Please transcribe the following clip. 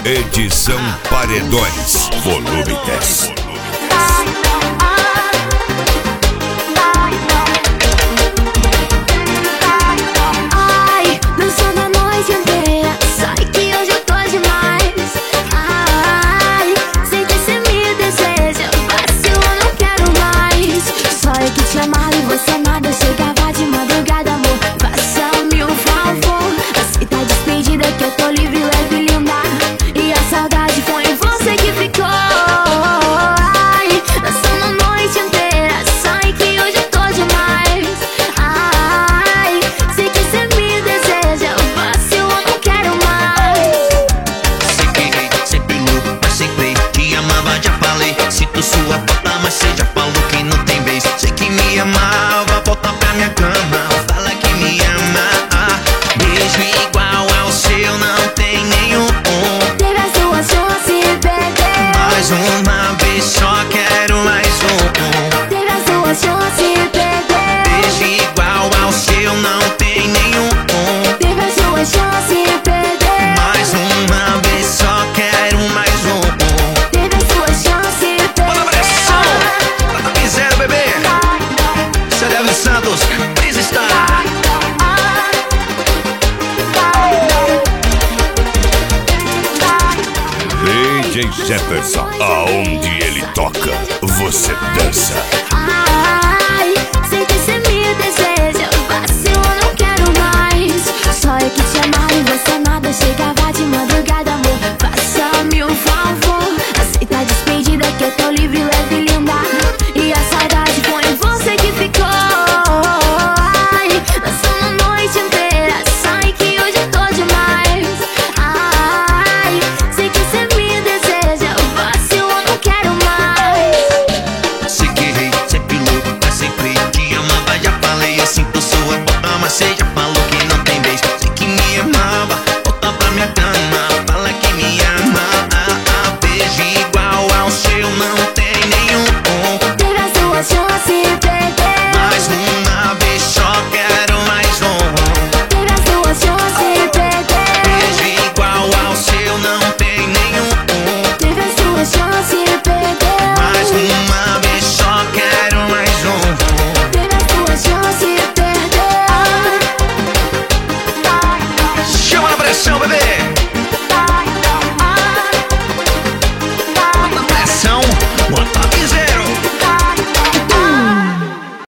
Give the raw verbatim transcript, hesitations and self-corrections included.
Edição Paredões, volume dez. Ai, dançando a noite inteira, sai que hoje eu tô demais. Ai, sei que cê me deseja, vacilo, eu não quero mais. Só eu que te amava e você nada, eu chegava de madrugada, amor. Faça-me um favor, aceita a despedida que eu tô livre, leve e linda. E a saudade foi você que ficou. Ai, dançando a noite inteira, sai que hoje eu tô demais. Ai, sei que cê me deseja, vacilo, eu não quero mais. Sempre errei, sempre louco, mas sempre te amava, já falei. Sinto sua falta, mas cê já falou que não tem vez. Sei que me amava, volta pra minha cama, fala que me ama. Ah, beijo igual ao seu não tem nenhum. Teve a sua chance, bebê. Mais uma vez, só quero mais um. Teve a sua chance, bebê. Beijo igual ao seu não tem nenhum. Teve a sua chance, bebê. Mais uma vez, só quero mais um. Teve a sua chance, Bora bebê. pressão, bora miséria, bebê. Cérebro Santos, Pris está. D J Jefferson, aonde ele toca, você dança. Ai, sei que cê me deseja, vacilo, eu não quero mais. Só eu que te amava e você nada, chegava